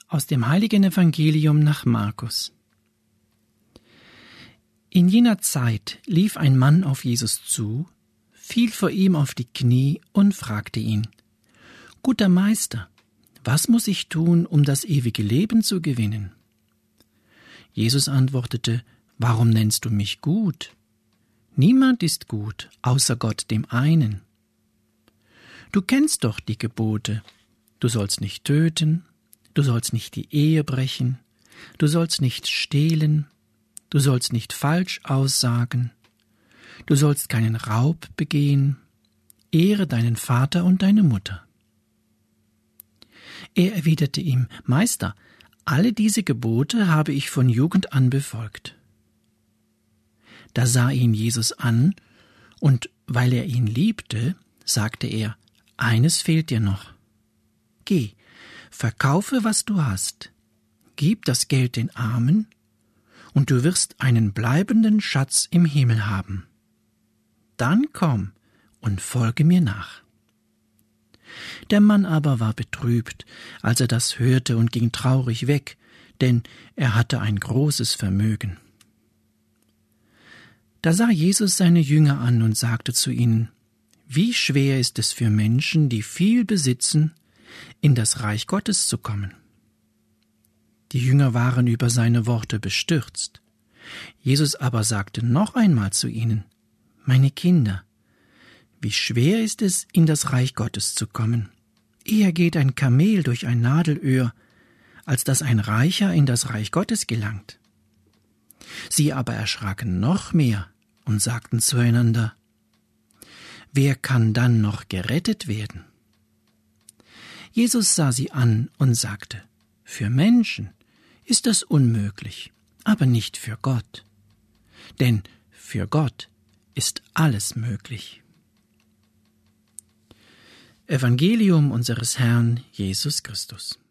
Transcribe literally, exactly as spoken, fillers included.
Aus dem heiligen Evangelium nach Markus. In jener Zeit lief ein Mann auf Jesus zu, fiel vor ihm auf die Knie und fragte ihn: »Guter Meister, was muss ich tun, um das ewige Leben zu gewinnen?« Jesus antwortete: »Warum nennst du mich gut? Niemand ist gut, außer Gott dem einen. Du kennst doch die Gebote: Du sollst nicht töten, du sollst nicht die Ehe brechen, du sollst nicht stehlen, du sollst nicht falsch aussagen, du sollst keinen Raub begehen, ehre deinen Vater und deine Mutter.« Er erwiderte ihm: »Meister, alle diese Gebote habe ich von Jugend an befolgt.« Da sah ihn Jesus an, und weil er ihn liebte, sagte er: »Eines fehlt dir noch. Geh, verkaufe, was du hast, gib das Geld den Armen, und du wirst einen bleibenden Schatz im Himmel haben. Dann komm und folge mir nach.« Der Mann aber war betrübt, als er das hörte, und ging traurig weg, denn er hatte ein großes Vermögen. Da sah Jesus seine Jünger an und sagte zu ihnen: »Wie schwer ist es für Menschen, die viel besitzen, in das Reich Gottes zu kommen.« Die Jünger waren über seine Worte bestürzt. Jesus aber sagte noch einmal zu ihnen: »Meine Kinder, wie schwer ist es, in das Reich Gottes zu kommen. Eher geht ein Kamel durch ein Nadelöhr, als dass ein Reicher in das Reich Gottes gelangt.« Sie aber erschraken noch mehr und sagten zueinander: »Wer kann dann noch gerettet werden?« Jesus sah sie an und sagte: »Für Menschen ist das unmöglich, aber nicht für Gott. Denn für Gott ist alles möglich.« Evangelium unseres Herrn Jesus Christus.